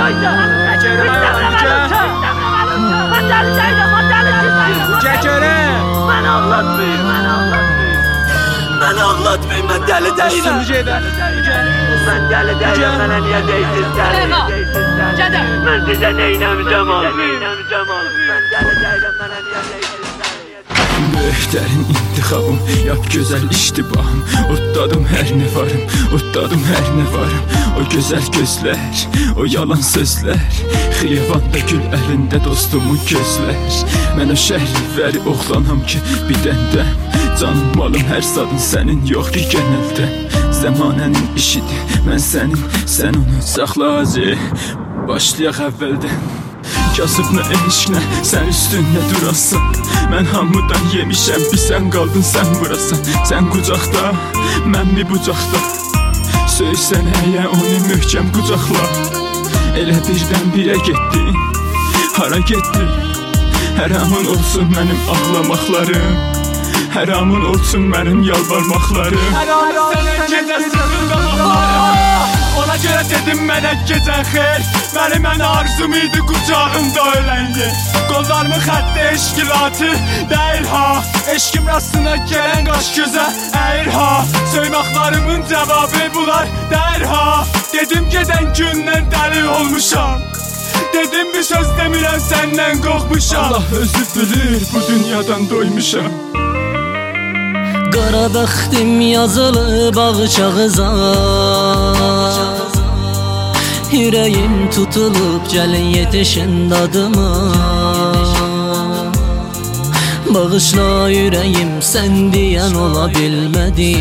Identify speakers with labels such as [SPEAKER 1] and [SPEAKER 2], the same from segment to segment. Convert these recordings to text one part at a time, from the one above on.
[SPEAKER 1] Məni ağlatmayın, mən dəli deyiləm. Mən dəli deyiləm, mənə niyə deyirsiniz dəli? Mən sizə neynəmişəm oğlum? Mən dəli deyiləm, mənə niyə deyirsiniz dəli?
[SPEAKER 2] Möhtərin intihabım, yap gözəl iştibahım. Otladım hər nə varım, otladım hər nə varım. O gözəl gözlər, o yalan sözlər, xiyavanda gül əlində dostumun gözlər. Mən o şəhərvəri oğlanam ki, bidəndəm. Canım, malım, hər zadın sənin yoxdur genəldə. Zəmanənin işidir, mən sənin, sən onu saxla azı. Başlayaq əvvəldən. Kasıbına, eşqinə, sən üstünə durasan. Mən hamıdan yemişəm, bir sən qaldın, sən vurasan. Sən qucaqda, mən bir bucaqda. Söysən əyə, onu möhkəm qucaqla. Elə birdən birə getdin, hara getdin? Hər amın olsun mənim ağlamaqlarım, hər amın olsun mənim yalvarmaqlarım.
[SPEAKER 3] Hər amın sənə gecə sırrında baxlarım. Ona görə dedim mənə gecən xeyr. Mənim arzum idi qucağımda ölən yer. Qollarımın xəttə eşkilatı deyil ha. Eşkim rastına gələn qaş gözə əyir ha. Söymaqlarımın cavabı bunlar deyil ha. Dedim gedən gündən dəli olmuşam. Dedim bir söz demirəm səndən qorxmuşam.
[SPEAKER 2] Allah özü bilir bu dünyadan doymuşam.
[SPEAKER 4] Qara bəxtim yazılıb ağ kağıza. Yüreğim tutulup gəlin yetişin dadıma. Bağışla yüreğim sen diyen ola bilmedi.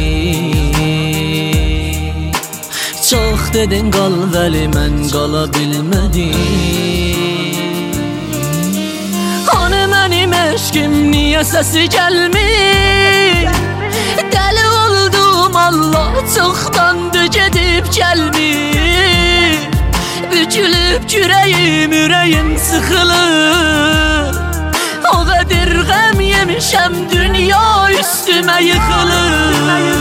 [SPEAKER 4] Çox dedin qal vəli mən qala bilmədim. Hani mənim eşkim niyə səsi gəlmir? Dəli oldum Allah çoxdandı gedib gəlmir. Bükülüb kürəyim, ürəyim sıxılır. O qədər qəm yemişəm, dünya üstümə yıxılır.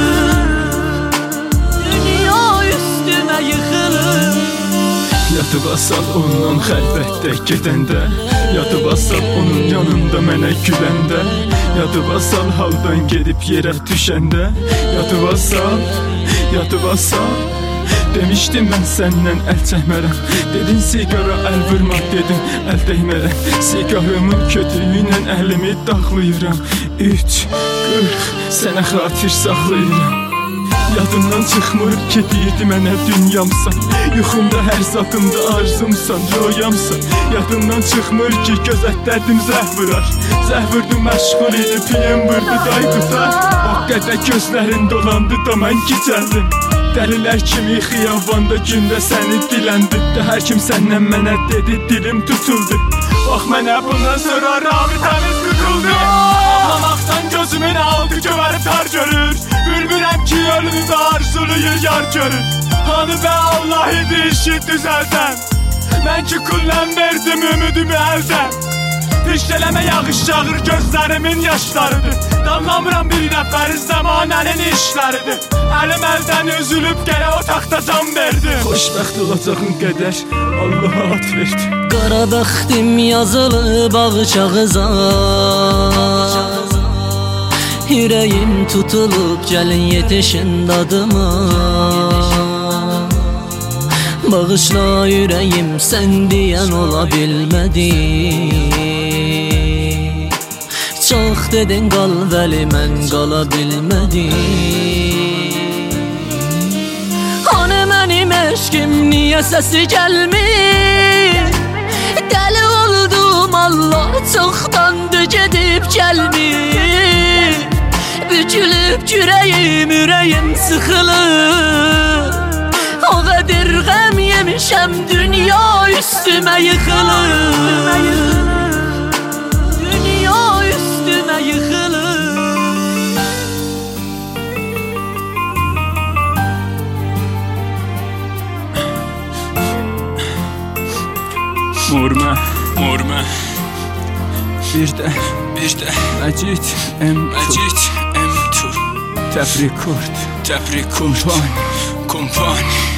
[SPEAKER 4] Dünya üstümə yıxılır.
[SPEAKER 2] Yatıp asal ondan xəlvətdə gedəndə, yatıp asal onun yanında mənə güləndə, yatıp asal haldan gedib yerə düşəndə, yatıp asal, yatıp asal. Demişdim mən səndən əl çəkmərəm. Dedin sigara əl vurma, dedim əl dəymərəm. Sigarımın kötüyünlə əlimi dağlayıram. 3:40 sənə xatir saxlayıram. Yadımdan çıxmır ki deyirdi mənə dünyamsan. Yuxumda hər zatımda arzumsan, röyamsan. Yadımdan çıxmır ki gözətlərdim zəh vurar. Zəh vurdu məşğul idi, piyem vurdu dayqutar. O qədər gözlərin dolandı da mən gicəldim. Dəlilər kimi xiyabanda gündə səni diləndim. Hər kim səndən mənə dedi, dilim tutuldu. Bax mənə bundan sonra rabitəmiz tutuldu. Ağlamaqdan gözümün altı gövəri tar görür. Bilmirəm ki ölümü və arzuluyur yar görür. Hanı bə Allah idi işi düzəldən. Mən ki kullən verdim ümidimi əldən. Pişkələmə yağış yağır gözlərimin yaşlarıdır. Damlamıram bir nəfəri zamanənin işləridir. Əlim əldən üzülüb gələ o taxta can verdi. Xoşbəxt olacağın qədər Allaha at verdi.
[SPEAKER 4] Qara bəxtim yazılıb ağ kağıza. Yüreğim tutulup gəlin yetişin dadıma. Bağışla yüreğim sen diyen ola bilmedi. Çox dedin qal vəli mən qala bilmədim. Hani mənim eşkim niyə səsi gəlmir? Dəli oldum Allah çoxdandı gedib gəlmir. Bükülüb kürəyim, ürəyim sıxılır. O qədər qəm yemişəm, dünya üstümə yıxılır. Dünya üstümə yıxılır.
[SPEAKER 2] Mormə, mormə. Bir də Məcid M2 Təbrikord,
[SPEAKER 3] Kompan